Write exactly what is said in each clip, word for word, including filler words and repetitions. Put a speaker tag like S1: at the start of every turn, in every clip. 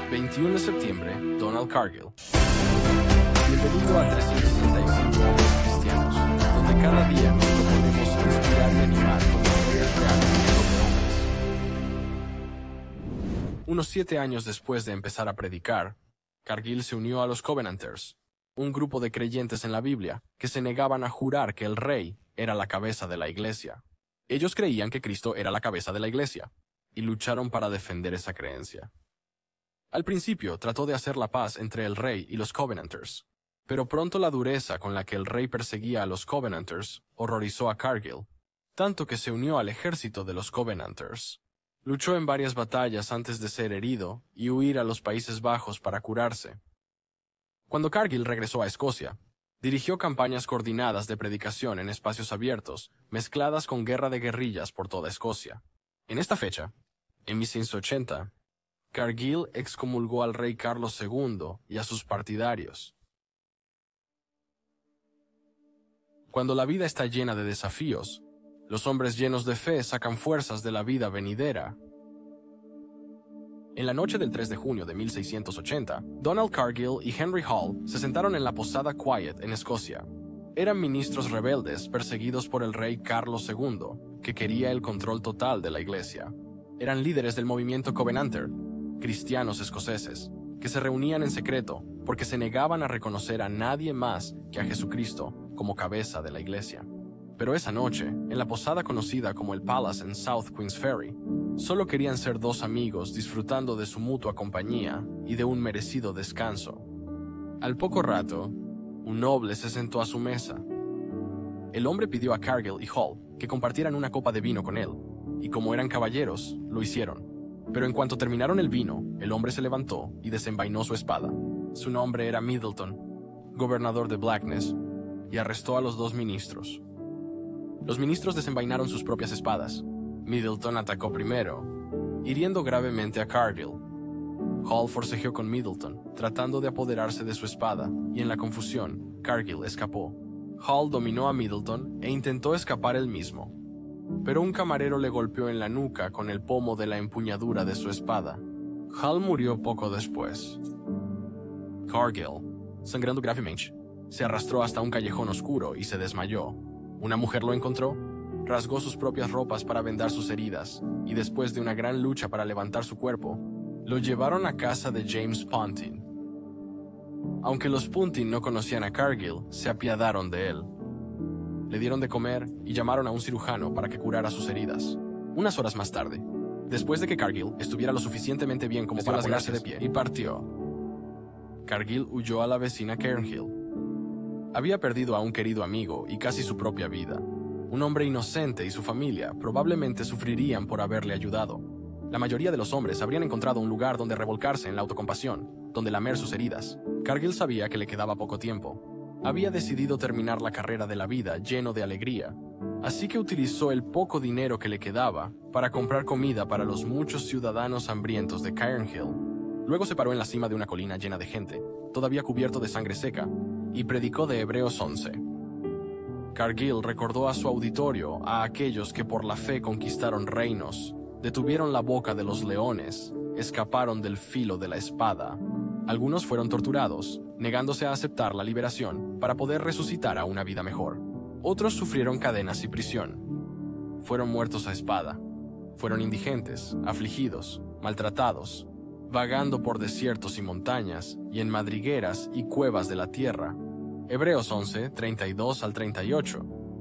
S1: veintiuno de septiembre, Donald Cargill. Bienvenido a trescientos sesenta y cinco Hombres Cristianos, donde cada día nos proponemos inspirar y animar con historias reales sobre hombres. Unos siete años después de empezar a predicar, Cargill se unió a los Covenanters, un grupo de creyentes en la Biblia que se negaban a jurar que el rey era la cabeza de la iglesia. Ellos creían que Cristo era la cabeza de la iglesia, y lucharon para defender esa creencia. Al principio trató de hacer la paz entre el rey y los Covenanters, pero pronto la dureza con la que el rey perseguía a los Covenanters horrorizó a Cargill, tanto que se unió al ejército de los Covenanters. Luchó en varias batallas antes de ser herido y huir a los Países Bajos para curarse. Cuando Cargill regresó a Escocia, dirigió campañas coordinadas de predicación en espacios abiertos, mezcladas con guerra de guerrillas por toda Escocia. En esta fecha, en mil seiscientos ochenta, Cargill excomulgó al rey Carlos segundo y a sus partidarios. Cuando la vida está llena de desafíos, los hombres llenos de fe sacan fuerzas de la vida venidera. En la noche del tres de junio de mil seiscientos ochenta, Donald Cargill y Henry Hall se sentaron en la posada Quiet en Escocia. Eran ministros rebeldes perseguidos por el rey Carlos segundo, que quería el control total de la iglesia. Eran líderes del movimiento Covenanter, cristianos escoceses, que se reunían en secreto porque se negaban a reconocer a nadie más que a Jesucristo como cabeza de la iglesia. Pero esa noche, en la posada conocida como el Palace en South Queens Ferry, solo querían ser dos amigos disfrutando de su mutua compañía y de un merecido descanso. Al poco rato, un noble se sentó a su mesa. El hombre pidió a Cargill y Hall que compartieran una copa de vino con él, y como eran caballeros, lo hicieron. Pero en cuanto terminaron el vino, el hombre se levantó y desenvainó su espada. Su nombre era Middleton, gobernador de Blackness, y arrestó a los dos ministros. Los ministros desenvainaron sus propias espadas. Middleton atacó primero, hiriendo gravemente a Cargill. Hall forcejeó con Middleton, tratando de apoderarse de su espada, y en la confusión, Cargill escapó. Hall dominó a Middleton e intentó escapar él mismo, pero un camarero le golpeó en la nuca con el pomo de la empuñadura de su espada. Hall murió poco después. Cargill, sangrando gravemente, se arrastró hasta un callejón oscuro y se desmayó. Una mujer lo encontró, rasgó sus propias ropas para vendar sus heridas, y después de una gran lucha para levantar su cuerpo, lo llevaron a casa de James Pontin. Aunque los Pontin no conocían a Cargill, se apiadaron de él. Le dieron de comer y llamaron a un cirujano para que curara sus heridas. Unas horas más tarde, después de que Cargill estuviera lo suficientemente bien como para ponerse de pie, y partió. Cargill huyó a la vecina Cairnhill. Había perdido a un querido amigo y casi su propia vida. Un hombre inocente y su familia probablemente sufrirían por haberle ayudado. La mayoría de los hombres habrían encontrado un lugar donde revolcarse en la autocompasión, donde lamer sus heridas. Cargill sabía que le quedaba poco tiempo. Había decidido terminar la carrera de la vida lleno de alegría, así que utilizó el poco dinero que le quedaba para comprar comida para los muchos ciudadanos hambrientos de Cairnhill. Luego se paró en la cima de una colina llena de gente, todavía cubierto de sangre seca, y predicó de Hebreos once. Cargill recordó a su auditorio a aquellos que por la fe conquistaron reinos, detuvieron la boca de los leones, escaparon del filo de la espada. Algunos fueron torturados, negándose a aceptar la liberación para poder resucitar a una vida mejor. Otros sufrieron cadenas y prisión. Fueron muertos a espada. Fueron indigentes, afligidos, maltratados, vagando por desiertos y montañas, y en madrigueras y cuevas de la tierra. Hebreos once, treinta y dos al treinta y ocho.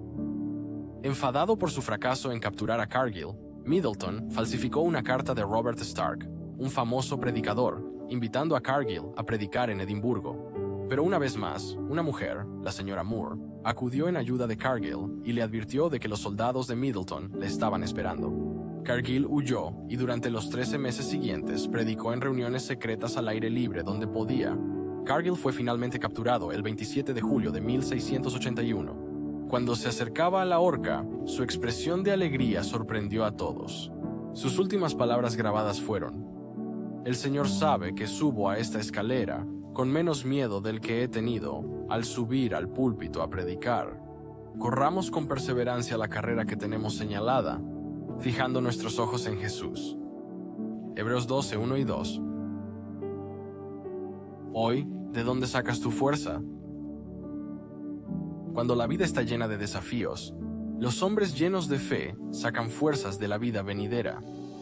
S1: Enfadado por su fracaso en capturar a Cargill, Middleton falsificó una carta de Robert Stark, un famoso predicador, invitando a Cargill a predicar en Edimburgo. Pero una vez más, una mujer, la señora Moore, acudió en ayuda de Cargill y le advirtió de que los soldados de Middleton le estaban esperando. Cargill huyó y durante los trece meses siguientes predicó en reuniones secretas al aire libre donde podía. Cargill fue finalmente capturado el veintisiete de julio de mil seiscientos ochenta y uno. Cuando se acercaba a la horca, su expresión de alegría sorprendió a todos. Sus últimas palabras grabadas fueron: «El Señor sabe que subo a esta escalera con menos miedo del que he tenido al subir al púlpito a predicar. Corramos con perseverancia la carrera que tenemos señalada, fijando nuestros ojos en Jesús». Hebreos doce, uno y dos. Hoy, ¿de dónde sacas tu fuerza? Cuando la vida está llena de desafíos, los hombres llenos de fe sacan fuerzas de la vida venidera.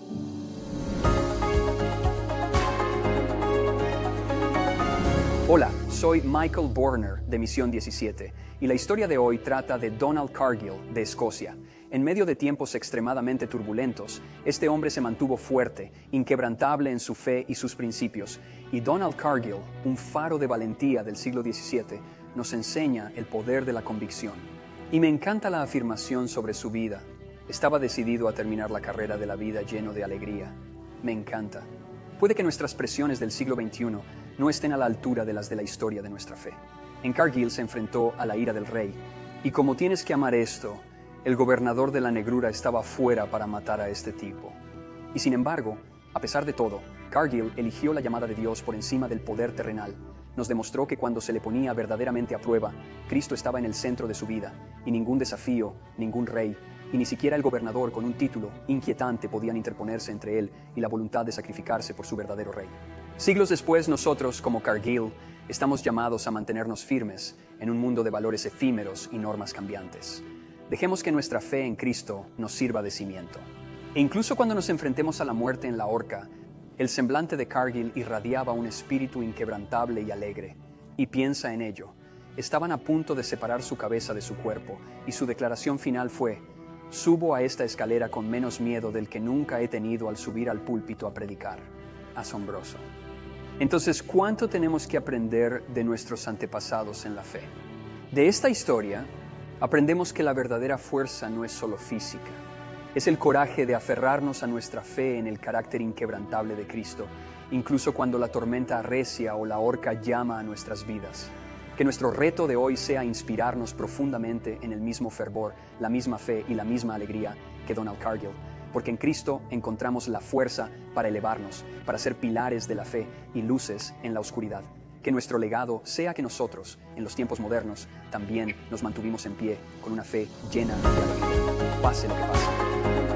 S2: Hola, soy Michael Borner de Misión diecisiete y la historia de hoy trata de Donald Cargill de Escocia. En medio de tiempos extremadamente turbulentos, este hombre se mantuvo fuerte, inquebrantable en su fe y sus principios, y Donald Cargill, un faro de valentía del siglo diecisiete, nos enseña el poder de la convicción. Y me encanta la afirmación sobre su vida. Estaba decidido a terminar la carrera de la vida lleno de alegría. Me encanta. Puede que nuestras presiones del siglo veintiuno no estén a la altura de las de la historia de nuestra fe. En Cargill se enfrentó a la ira del rey, y como tienes que amar esto, el gobernador de la negrura estaba fuera para matar a este tipo. Y sin embargo, a pesar de todo, Cargill eligió la llamada de Dios por encima del poder terrenal. Nos demostró que cuando se le ponía verdaderamente a prueba, Cristo estaba en el centro de su vida, y ningún desafío, ningún rey, y ni siquiera el gobernador con un título inquietante podían interponerse entre él y la voluntad de sacrificarse por su verdadero rey. Siglos después, nosotros, como Cargill, estamos llamados a mantenernos firmes en un mundo de valores efímeros y normas cambiantes. Dejemos que nuestra fe en Cristo nos sirva de cimiento. E incluso cuando nos enfrentemos a la muerte en la horca, el semblante de Cargill irradiaba un espíritu inquebrantable y alegre. Y piensa en ello. Estaban a punto de separar su cabeza de su cuerpo, y su declaración final fue: «Subo a esta escalera con menos miedo del que nunca he tenido al subir al púlpito a predicar». Asombroso. Entonces, ¿cuánto tenemos que aprender de nuestros antepasados en la fe? De esta historia, aprendemos que la verdadera fuerza no es solo física. Es el coraje de aferrarnos a nuestra fe en el carácter inquebrantable de Cristo, incluso cuando la tormenta arrecia o la horca llama a nuestras vidas. Que nuestro reto de hoy sea inspirarnos profundamente en el mismo fervor, la misma fe y la misma alegría que Donald Cargill, porque en Cristo encontramos la fuerza para elevarnos, para ser pilares de la fe y luces en la oscuridad. Que nuestro legado sea que nosotros, en los tiempos modernos, también nos mantuvimos en pie con una fe llena de alegría. Pase lo que pase.